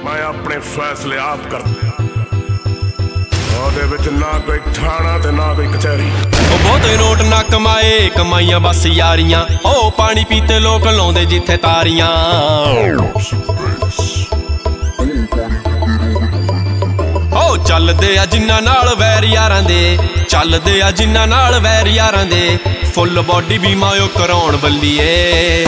मैं अपने फैसले आप कर ਉਹਦੇ ਵਿੱਚ ਨਾ ਕੋਈ ਥਾਣਾ ਤੇ ਨਾ ਕੋਈ ਕਚਹਿਰੀ ਉਹ ਬਹੁਤੇ ਨੋਟ ਨਾ ਕਮਾਏ ਕਮਾਈਆਂ ਬਸ ਯਾਰੀਆਂ ਉਹ ਪਾਣੀ ਪੀਤੇ ਲੋਕ ਲਾਉਂਦੇ ਜਿੱਥੇ ਤਾਰੀਆਂ ਉਹ ਚੱਲਦੇ ਆ ਜਿੰਨਾਂ ਨਾਲ ਵੈਰ ਯਾਰਾਂ ਦੇ ਚੱਲਦੇ ਆ ਜਿੰਨਾਂ ਨਾਲ ਵੈਰ ਯਾਰਾਂ ਦੇ ਫੁੱਲ ਬੋਡੀ ਬੀਮਾ ਉਹ ਕਰਾਉਣ ਬੱਲੀਏ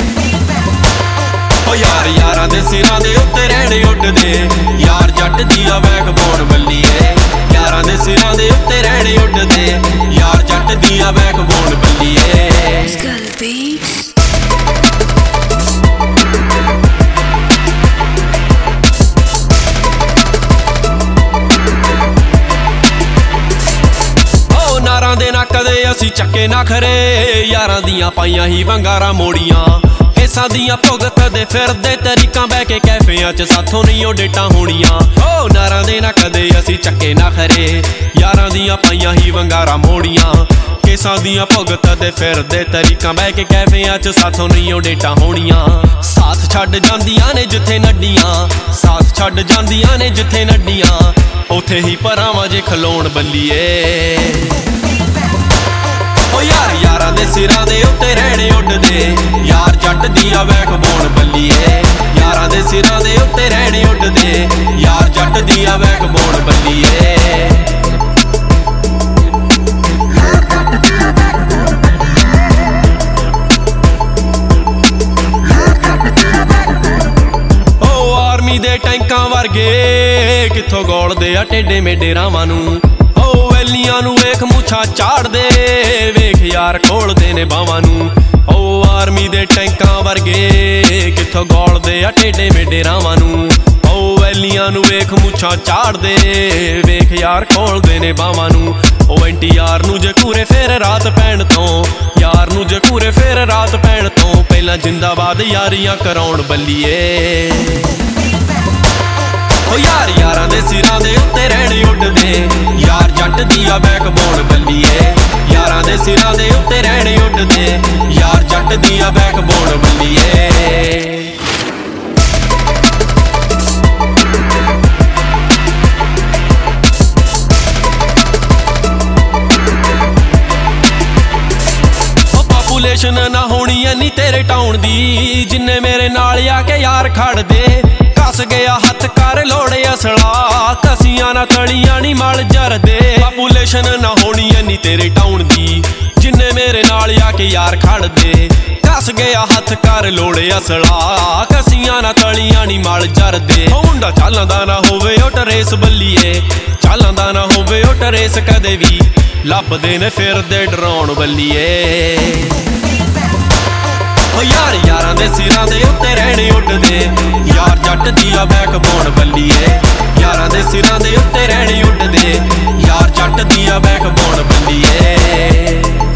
ਉਹ ਯਾਰ ਯਾਰਾਂ ਦੇ ਸਿਰਾਂ ਦੇ ਉੱਤੇ ਰਹਿਣੇ ਉੱਡਦੇ ਯਾਰ ਜੱਟ ਦੀ ਆ ਬੈਕਬੋਨ ਬੱਲੀਏ ਯਾਰਾਂ ਦੇ ਸਿਰਾਂ ਦੇ ਉੱਤੇ ਰਹਿਣੇ ਉੱਡਦੇ ਯਾਰ ਜੱਟ ਦੀ ਆ ਬੈਕਬੋਨ ਬੱਲੀਏ ਉਹ ਨਾਰਾਂ ਦੇ ਨਾ ਕਦੇ ਅਸੀਂ ਚੱਕੇ ਨਾ ਖਰੇ ਯਾਰਾਂ ਦੀਆਂ ਪਾਈਆਂ ਹੀ ਵੰਗਾਰਾਂ ਮੋੜੀਆਂ ਕੇਸਾਂ ਦੀਆਂ ਭੁਗਤਦੇ ਫਿਰਦੇ ਤਰੀਕਾਂ ਬਹਿ ਕੇ ਕੈਫਿਆਂ 'ਚ ਸਾਥੋਂ ਨਹੀਂ ਉਹ ਡੇਟਾਂ ਹੋਣੀਆਂ ਓ ਨਾਰਾਂ ਦੇ ਨਾ ਕਦੇ ਅਸੀਂ ਚੱਕੇ ਨਾ ਖਰੇ ਯਾਰਾਂ ਦੀਆਂ ਪਾਈਆਂ ਹੀ ਵੰਗਾਰਾਂ ਮੋੜੀਆਂ ਕੇਸਾਂ ਦੀਆਂ ਭੁਗਤਦੇ ਫਿਰਦੇ ਤਰੀਕਾਂ ਬਹਿ ਕੇ ਕੈਫਿਆਂ 'ਚ ਸਾਥੋਂ ਨਹੀਂ ਉਹ ਡੇਟਾਂ ਹੋਣੀਆਂ ਸਾਥ ਛੱਡ ਜਾਂਦੀਆਂ ਨੇ ਜਿੱਥੇ ਨੱਡੀਆਂ ਸਾਥ ਛੱਡ ਜਾਂਦੀਆਂ ਨੇ ਜਿੱਥੇ ਨੱਡੀਆਂ ਉੱਥੇ ਹੀ ਭਰਾਵਾਂ ਜੇ ਖਲੋਣ ਬੱਲੀਏ ਓ ਯਾਰ ਯਾਰਾਂ ਦੇ ਸਿਰਾਂ ਦੇ ਉੱਤੇ ਰਹਿਣੇ ਉੱਡਦੇ ਯਾਰ ਜੱਟ ਦੀ ਆ ਬੈਕਬੋਨ ਬੱਲੀਏ ਯਾਰਾਂ ਦੇ ਸਿਰਾਂ ਦੇ ਉੱਤੇ ਰਹਿਣੇ ਉੱਡਦੇ ਯਾਰ ਜੱਟ ਦੀ ਆ ਬੈਕਬੋਨ ਬੱਲੀਏ ਓ ਆਰਮੀ ਦੇ ਟੈਂਕਾਂ ਵਰਗੇ ਕਿੱਥੋਂ ਗੋਲਦੇ ਆ ਟੇਡੇ ਮੇਡੇ ਰਾਵਾਂ ਨੂੰ ਓ ਵੈਲੀਆਂ ਨੂੰ ਵੇਖ ਮੁੱਛਾਂ ਝਾੜਦੇ ਵੇਖ ਯਾਰ ਖੋਲਦੇ ਨੇ ਬਾਵਾਂ ਨੂੰ ਓ ਆਰਮੀ ਦੇ ਟੈਂਕਾਂ ਵਰਗੇ ਕਿੱਥੋਂ ਗੋਲਦੇ ਆ ਟੇਡੇ ਮੇਡੇ ਰਾਵਾਂ ਨੂੰ ਓ ਵੈਲੀਆਂ ਨੂੰ ਵੇਖ ਮੁੱਛਾਂ ਝਾੜਦੇ ਵੇਖ ਯਾਰ ਖੋਲਦੇ ਨੇ ਬਾਵਾਂ ਨੂੰ ਓ ਐਨਟੀਆਰ ਨੂੰ ਜੇ ਕੂਰੇ ਫੇਰ ਰਾਤ ਪੈਣ ਤੋਂ ਯਾਰ ਨੂੰ ਜੇ ਕੂਰੇ ਫੇਰ ਰਾਤ ਪੈਣ ਤੋਂ ਪਹਿਲਾਂ ਜਿੰਦਾਬਾਦ ਯਾਰੀਆਂ ਕਰਾਉਣ ਬੱਲੀਏ ਓ ਯਾਰ ਯਾਰਾਂ ਦੇ ਸਿਰਾਂ ਦੇ ਉੱਤੇ ਰਹਿਣੇ ਉੱਡਦੇ ਯਾਰ ਜੱਟ ਦੀ ਆ ਬੈਕਬੋਨ ਬੱਲੀਏ ਯਾਰਾਂ ਦੇ ਸਿਰਾਂ ਦੇ ਉੱਤੇ ਰਹਿਣੇ ਉੱਡਦੇ ਯਾਰ ਜੱਟ ਦੀ ਆ ਬੈਕਬੋਨ ਬੱਲੀਏ ਪਾਪੂਲੇਸ਼ਨ ਨਾ ਹੋਣੀ ਐਨੀ ਤੇਰੇ ਟਾਊਨ ਦੀ ਜਿੰਨੇ ਮੇਰੇ ਨਾਲ ਆ ਕੇ ਯਾਰ ਖੜਦੇ ਕੱਸ ਗਿਆ ਹੱਥ ਕਰ ਲੋੜੇ ਅਸਲਾ ਕਸੀਆਂ ਨਾ ਥਲੀਆਂ ਨੀ ਮਲ ਜਰਦੇ ਪਾਪੂਲੇਸ਼ਨ ਨਾ ਹੋਣੀ ਐਨੀ ਤੇਰੇ ਟਾਊਨ ਦੀ ਜਿੰਨੇ ਮੇਰੇ ਨਾਲ ਆ ਕੇ ਯਾਰ ਖੜਦੇ ਕੱਸ ਗਿਆ ਹੱਥ ਕਰ ਲੋੜੇ ਅਸਲਾ ਕਸੀਆਂ ਨਾ ਥਲੀਆਂ ਨੀ ਮਲ ਜਰਦੇ ਮੁੰਡਾ ਚੱਲਦਾ ਨਾ ਹੋਵੇ ਉਹ ਟਰੇਸ ਬੱਲੀਏ ਚੱਲਦਾ ਨਾ ਹੋਵੇ ਉਹ ਟਰੇਸ ਕਦੇ ਵੀ ਲੱਭਦੇ ਨੇ ਫਿਰਦੇ ਡਰਾਉਣ ਬੱਲੀਏ ਓ ਯਾਰ ਯਾਰਾਂ ਦੇ ਸਿਰਾਂ ਦੇ ਉੱਤੇ ਰਹਿਣੇ ਉੱਡਦੇ ਯਾਰ ਜੱਟ ਦੀ ਆ ਬੈਕਬੋਨ ਬੱਲੀਏ ਯਾਰਾਂ ਦੇ ਸਿਰਾਂ ਦੇ ਉੱਤੇ ਰਹਿਣੇ ਉੱਡਦੇ ਯਾਰ ਜੱਟ ਦੀ ਆ ਬੈਕਬੋਨ ਬੱਲੀਏ